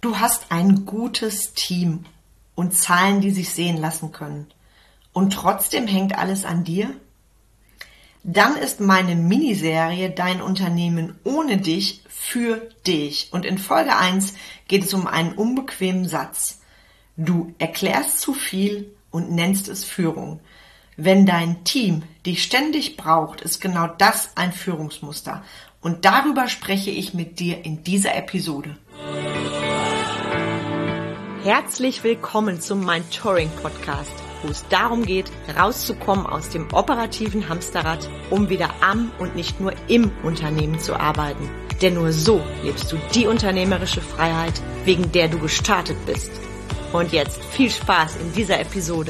Du hast ein gutes Team und Zahlen, die sich sehen lassen können. Und trotzdem hängt alles an dir? Dann ist meine Miniserie Dein Unternehmen ohne dich für dich. Und in Folge 1 geht es um einen unbequemen Satz. Du erklärst zu viel und nennst es Führung. Wenn dein Team dich ständig braucht, ist genau das ein Führungsmuster. Und darüber spreche ich mit dir in dieser Episode. Herzlich willkommen zum Mentoring Podcast, wo es darum geht, rauszukommen aus dem operativen Hamsterrad, um wieder am und nicht nur im Unternehmen zu arbeiten. Denn nur so lebst du die unternehmerische Freiheit, wegen der du gestartet bist. Und jetzt viel Spaß in dieser Episode.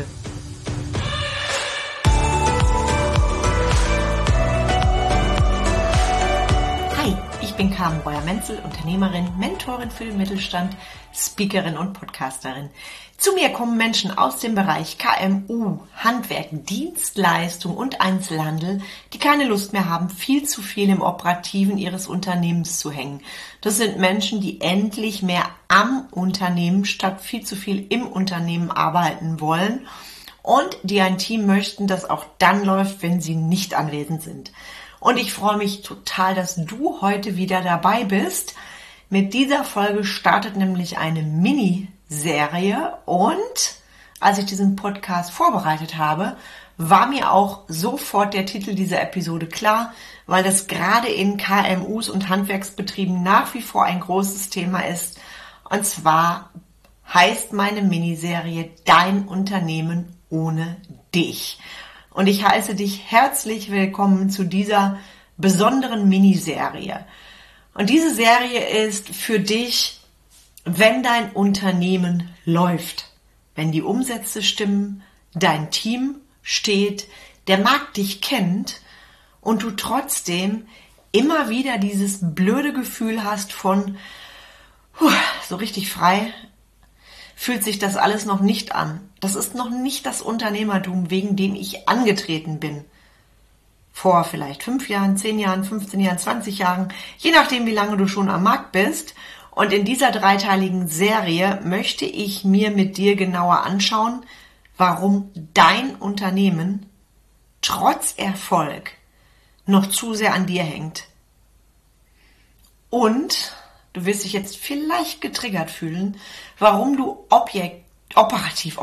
Ich bin Carmen Breuer-Menzel, Unternehmerin, Mentorin für den Mittelstand, Speakerin und Podcasterin. Zu mir kommen Menschen aus dem Bereich KMU, Handwerk, Dienstleistung und Einzelhandel, die keine Lust mehr haben, viel zu viel im Operativen ihres Unternehmens zu hängen. Das sind Menschen, die endlich mehr am Unternehmen statt viel zu viel im Unternehmen arbeiten wollen und die ein Team möchten, das auch dann läuft, wenn sie nicht anwesend sind. Und ich freue mich total, dass du heute wieder dabei bist. Mit dieser Folge startet nämlich eine Miniserie und als ich diesen Podcast vorbereitet habe, war mir auch sofort der Titel dieser Episode klar, weil das gerade in KMUs und Handwerksbetrieben nach wie vor ein großes Thema ist. Und zwar heißt meine Miniserie Dein Unternehmen ohne dich. Und ich heiße dich herzlich willkommen zu dieser besonderen Miniserie. Und diese Serie ist für dich, wenn dein Unternehmen läuft, wenn die Umsätze stimmen, dein Team steht, der Markt dich kennt und du trotzdem immer wieder dieses blöde Gefühl hast von so richtig frei, fühlt sich das alles noch nicht an. Das ist noch nicht das Unternehmertum, wegen dem ich angetreten bin. Vor vielleicht 5 Jahren, 10 Jahren, 15 Jahren, 20 Jahren, je nachdem, wie lange du schon am Markt bist. Und in dieser dreiteiligen Serie möchte ich mir mit dir genauer anschauen, warum dein Unternehmen trotz Erfolg noch zu sehr an dir hängt. Und du wirst dich jetzt vielleicht getriggert fühlen, warum du operativ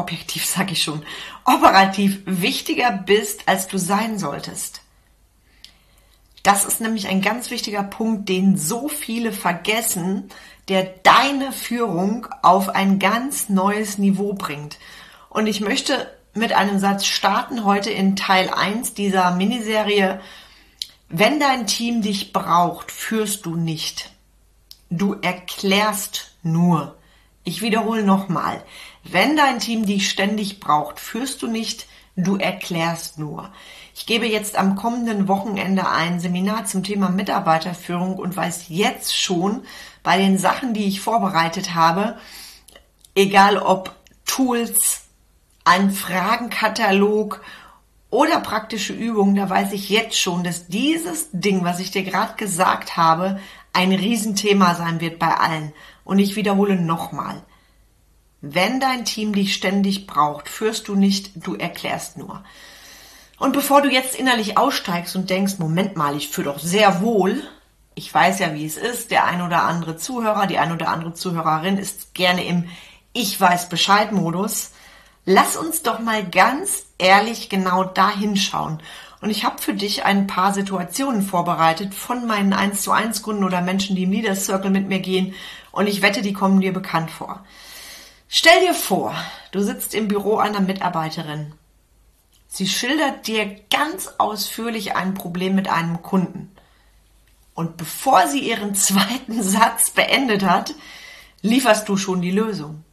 wichtiger bist, als du sein solltest. Das ist nämlich ein ganz wichtiger Punkt, den so viele vergessen, der deine Führung auf ein ganz neues Niveau bringt. Und ich möchte mit einem Satz starten heute in Teil 1 dieser Miniserie. Wenn dein Team dich braucht, führst du nicht. Du erklärst nur. Ich wiederhole nochmal. Wenn dein Team dich ständig braucht, führst du nicht, du erklärst nur. Ich gebe jetzt am kommenden Wochenende ein Seminar zum Thema Mitarbeiterführung und weiß jetzt schon bei den Sachen, die ich vorbereitet habe, egal ob Tools, ein Fragenkatalog oder praktische Übungen, da weiß ich jetzt schon, dass dieses Ding, was ich dir gerade gesagt habe, ein Riesenthema sein wird bei allen. Und ich wiederhole nochmal. Wenn dein Team dich ständig braucht, führst du nicht, du erklärst nur. Und bevor du jetzt innerlich aussteigst und denkst, Moment mal, ich führe doch sehr wohl, ich weiß ja, wie es ist, der ein oder andere Zuhörer, die ein oder andere Zuhörerin ist gerne im Ich-weiß-Bescheid-Modus. Lass uns doch mal ganz ehrlich genau da hinschauen. Und ich habe für dich ein paar Situationen vorbereitet von meinen 1:1 Kunden oder Menschen, die im Leaders Circle mit mir gehen. Und ich wette, die kommen dir bekannt vor. Stell dir vor, du sitzt im Büro einer Mitarbeiterin. Sie schildert dir ganz ausführlich ein Problem mit einem Kunden. Und bevor sie ihren zweiten Satz beendet hat, lieferst du schon die Lösung.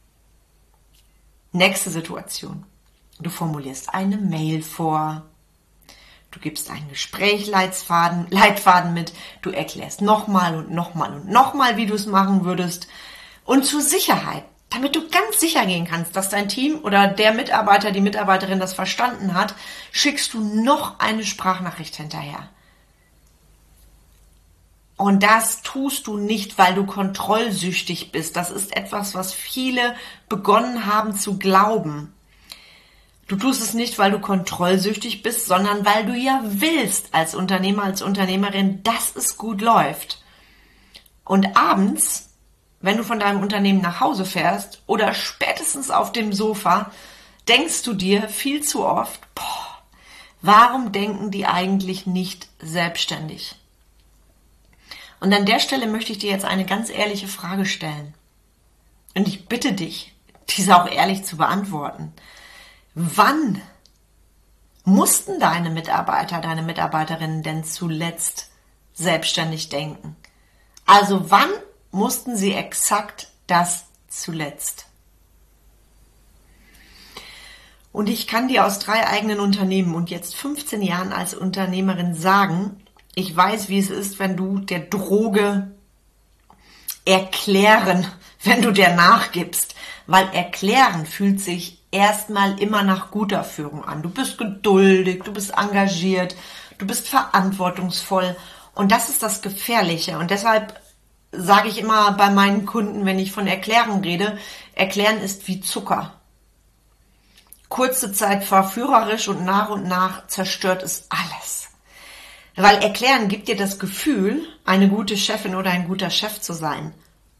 Nächste Situation. Du formulierst eine Mail vor. Du gibst einen Gesprächsleitfaden mit. Du erklärst nochmal und nochmal und nochmal, wie du es machen würdest. Und zur Sicherheit, damit du ganz sicher gehen kannst, dass dein Team oder der Mitarbeiter, die Mitarbeiterin das verstanden hat, schickst du noch eine Sprachnachricht hinterher. Und das tust du nicht, weil du kontrollsüchtig bist. Das ist etwas, was viele begonnen haben zu glauben. Du tust es nicht, weil du kontrollsüchtig bist, sondern weil du ja willst als Unternehmer, als Unternehmerin, dass es gut läuft. Und abends, wenn du von deinem Unternehmen nach Hause fährst oder spätestens auf dem Sofa, denkst du dir viel zu oft, warum denken die eigentlich nicht selbstständig? Und an der Stelle möchte ich dir jetzt eine ganz ehrliche Frage stellen. Und ich bitte dich, diese auch ehrlich zu beantworten. Wann mussten deine Mitarbeiter, deine Mitarbeiterinnen denn zuletzt selbstständig denken? Also wann mussten sie exakt das zuletzt? Und ich kann dir aus 3 eigenen Unternehmen und jetzt 15 Jahren als Unternehmerin sagen, ich weiß, wie es ist, wenn du der Droge erklären, wenn du der nachgibst. Weil erklären fühlt sich erstmal immer nach guter Führung an. Du bist geduldig, du bist engagiert, du bist verantwortungsvoll. Und das ist das Gefährliche. Und deshalb sage ich immer bei meinen Kunden, wenn ich von Erklären rede, Erklären ist wie Zucker. Kurze Zeit verführerisch und nach zerstört es alles. Weil Erklären gibt dir das Gefühl, eine gute Chefin oder ein guter Chef zu sein.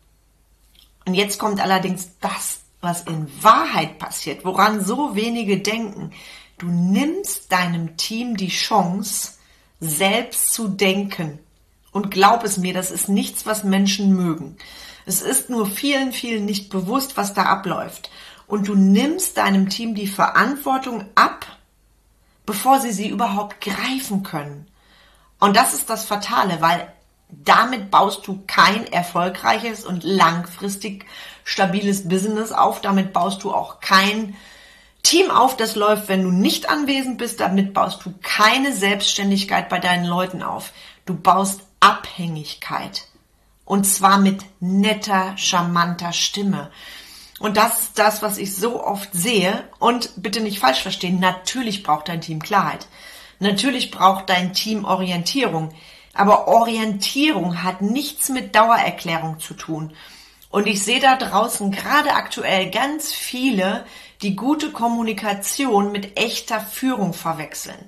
Und jetzt kommt allerdings das, was in Wahrheit passiert, woran so wenige denken. Du nimmst deinem Team die Chance, selbst zu denken. Und glaub es mir, das ist nichts, was Menschen mögen. Es ist nur vielen, vielen nicht bewusst, was da abläuft. Und du nimmst deinem Team die Verantwortung ab, bevor sie überhaupt greifen können. Und das ist das Fatale, weil damit baust du kein erfolgreiches und langfristig stabiles Business auf. Damit baust du auch kein Team auf, das läuft, wenn du nicht anwesend bist. Damit baust du keine Selbstständigkeit bei deinen Leuten auf. Du baust Abhängigkeit. Und zwar mit netter, charmanter Stimme. Und das ist das, was ich so oft sehe. Und bitte nicht falsch verstehen, natürlich braucht dein Team Klarheit. Natürlich braucht dein Team Orientierung. Aber Orientierung hat nichts mit Dauererklärung zu tun. Und ich sehe da draußen gerade aktuell ganz viele, die gute Kommunikation mit echter Führung verwechseln.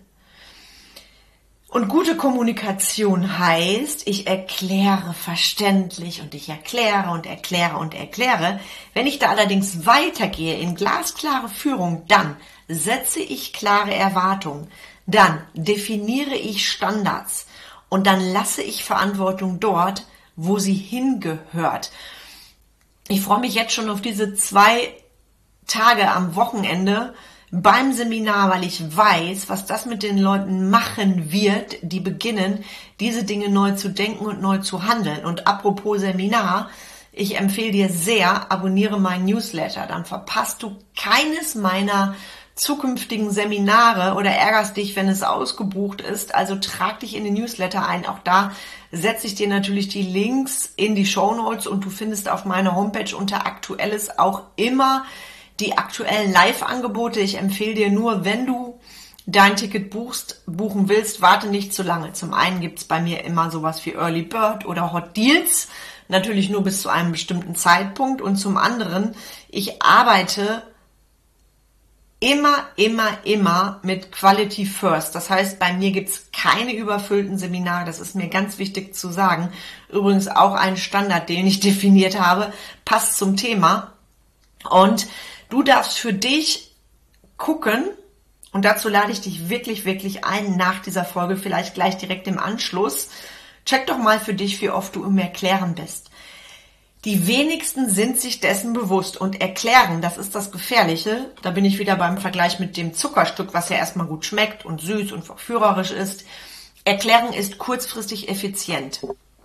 Und gute Kommunikation heißt, ich erkläre verständlich und ich erkläre und erkläre und erkläre. Wenn ich da allerdings weitergehe in glasklare Führung, dann setze ich klare Erwartungen, dann definiere ich Standards und dann lasse ich Verantwortung dort, wo sie hingehört. Ich freue mich jetzt schon auf diese 2 Tage am Wochenende beim Seminar, weil ich weiß, was das mit den Leuten machen wird, die beginnen, diese Dinge neu zu denken und neu zu handeln. Und apropos Seminar, ich empfehle dir sehr, abonniere meinen Newsletter, dann verpasst du keines meiner zukünftigen Seminare oder ärgerst dich, wenn es ausgebucht ist. Also trag dich in den Newsletter ein. Auch da setze ich dir natürlich die Links in die Shownotes und du findest auf meiner Homepage unter Aktuelles auch immer die aktuellen Live-Angebote. Ich empfehle dir nur, wenn du dein Ticket buchen willst, warte nicht zu lange. Zum einen gibt es bei mir immer sowas wie Early Bird oder Hot Deals, natürlich nur bis zu einem bestimmten Zeitpunkt. Und zum anderen, ich arbeite immer mit Quality First. Das heißt, bei mir gibt es keine überfüllten Seminare. Das ist mir ganz wichtig zu sagen. Übrigens auch ein Standard, den ich definiert habe, passt zum Thema. Und du darfst für dich gucken, und dazu lade ich dich wirklich ein, nach dieser Folge, vielleicht gleich direkt im Anschluss. Check doch mal für dich, wie oft du im Erklären bist. Die wenigsten sind sich dessen bewusst und erklären, das ist das Gefährliche. Da bin ich wieder beim Vergleich mit dem Zuckerstück, was ja erstmal gut schmeckt und süß und verführerisch ist. Erklären ist kurzfristig effizient.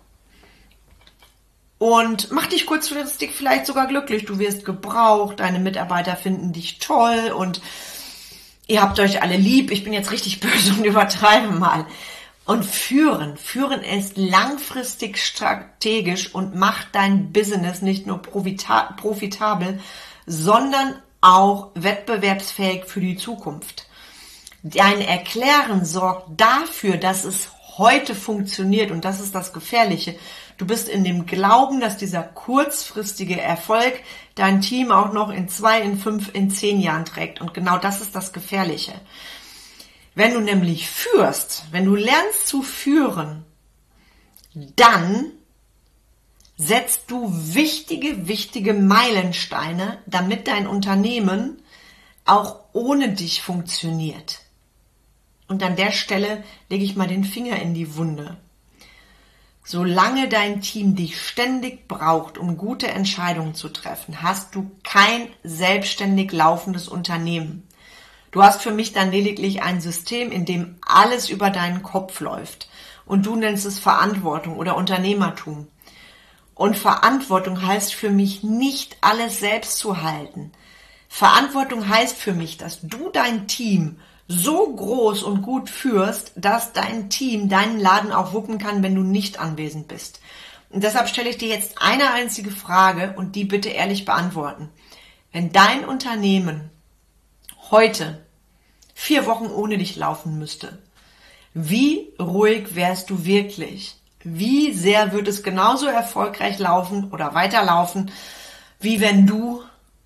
Und mach dich kurzfristig vielleicht sogar glücklich. Du wirst gebraucht, deine Mitarbeiter finden dich toll und ihr habt euch alle lieb. Ich bin jetzt richtig böse und übertreibe mal. Und führen ist langfristig strategisch und macht dein Business nicht nur profitabel, sondern auch wettbewerbsfähig für die Zukunft. Dein Erklären sorgt dafür, dass es heute funktioniert, und das ist das Gefährliche. Du bist in dem Glauben, dass dieser kurzfristige Erfolg dein Team auch noch in 2, in 5, in 10 Jahren trägt. Und genau das ist das Gefährliche. Wenn du nämlich führst, wenn du lernst zu führen, dann setzt du wichtige Meilensteine, damit dein Unternehmen auch ohne dich funktioniert. Und an der Stelle lege ich mal den Finger in die Wunde. Solange dein Team dich ständig braucht, um gute Entscheidungen zu treffen, hast du kein selbstständig laufendes Unternehmen. Du hast für mich dann lediglich ein System, in dem alles über deinen Kopf läuft. Und du nennst es Verantwortung oder Unternehmertum. Und Verantwortung heißt für mich nicht, alles selbst zu halten. Verantwortung heißt für mich, dass du dein Team so groß und gut führst, dass dein Team deinen Laden auch wuppen kann, wenn du nicht anwesend bist. Und deshalb stelle ich dir jetzt eine einzige Frage und die bitte ehrlich beantworten. Wenn dein Unternehmen heute 4 Wochen ohne dich laufen müsste, wie ruhig wärst du wirklich? Wie sehr wird es genauso erfolgreich laufen oder weiterlaufen, wie wenn du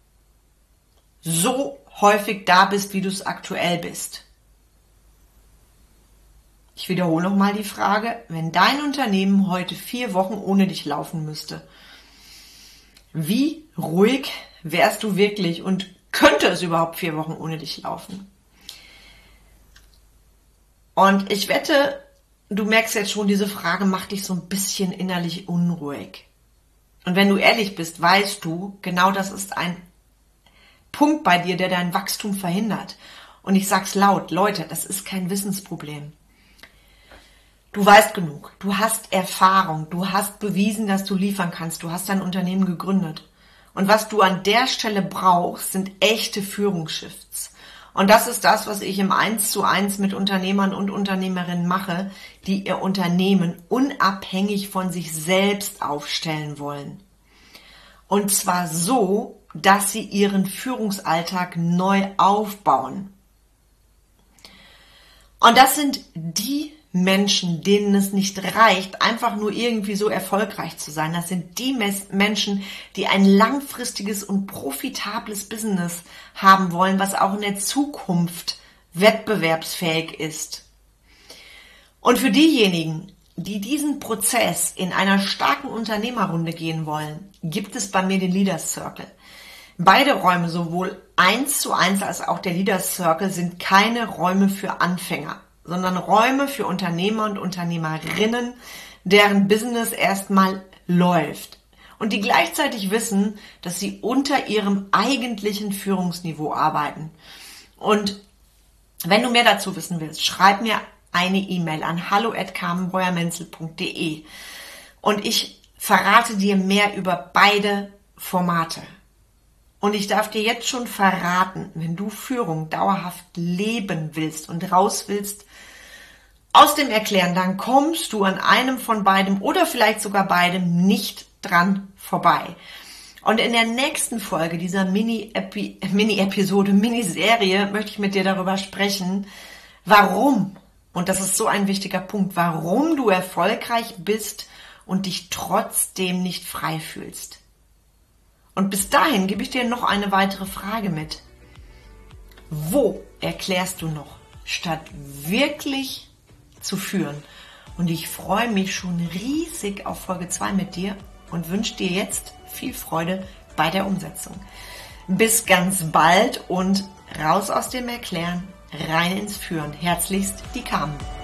so häufig da bist, wie du es aktuell bist? Ich wiederhole nochmal die Frage, wenn dein Unternehmen heute 4 Wochen ohne dich laufen müsste, wie ruhig wärst du wirklich und könnte es überhaupt 4 Wochen ohne dich laufen? Und ich wette, du merkst jetzt schon, diese Frage macht dich so ein bisschen innerlich unruhig. Und wenn du ehrlich bist, weißt du, genau das ist ein Punkt bei dir, der dein Wachstum verhindert. Und ich sag's laut, Leute, das ist kein Wissensproblem. Du weißt genug, du hast Erfahrung, du hast bewiesen, dass du liefern kannst, du hast dein Unternehmen gegründet. Und was du an der Stelle brauchst, sind echte Führungsshifts. Und das ist das, was ich im 1:1 mit Unternehmern und Unternehmerinnen mache, die ihr Unternehmen unabhängig von sich selbst aufstellen wollen. Und zwar so, dass sie ihren Führungsalltag neu aufbauen. Und das sind die Menschen, denen es nicht reicht, einfach nur irgendwie so erfolgreich zu sein. Das sind die Menschen, die ein langfristiges und profitables Business haben wollen, was auch in der Zukunft wettbewerbsfähig ist. Und für diejenigen, die diesen Prozess in einer starken Unternehmerrunde gehen wollen, gibt es bei mir den Leaders Circle. Beide Räume, sowohl 1:1 als auch der Leaders Circle, sind keine Räume für Anfänger, sondern Räume für Unternehmer und Unternehmerinnen, deren Business erstmal läuft und die gleichzeitig wissen, dass sie unter ihrem eigentlichen Führungsniveau arbeiten. Und wenn du mehr dazu wissen willst, schreib mir eine E-Mail an hallo@carmenbreuer-menzel.de und ich verrate dir mehr über beide Formate. Und ich darf dir jetzt schon verraten, wenn du Führung dauerhaft leben willst und raus willst aus dem Erklären, dann kommst du an einem von beidem oder vielleicht sogar beidem nicht dran vorbei. Und in der nächsten Folge dieser Mini-Episode, Miniserie, möchte ich mit dir darüber sprechen, warum, und das ist so ein wichtiger Punkt, warum du erfolgreich bist und dich trotzdem nicht frei fühlst. Und bis dahin gebe ich dir noch eine weitere Frage mit. Wo erklärst du noch, statt wirklich zu führen? Und ich freue mich schon riesig auf Folge 2 mit dir und wünsche dir jetzt viel Freude bei der Umsetzung. Bis ganz bald und raus aus dem Erklären, rein ins Führen. Herzlichst, die Carmen.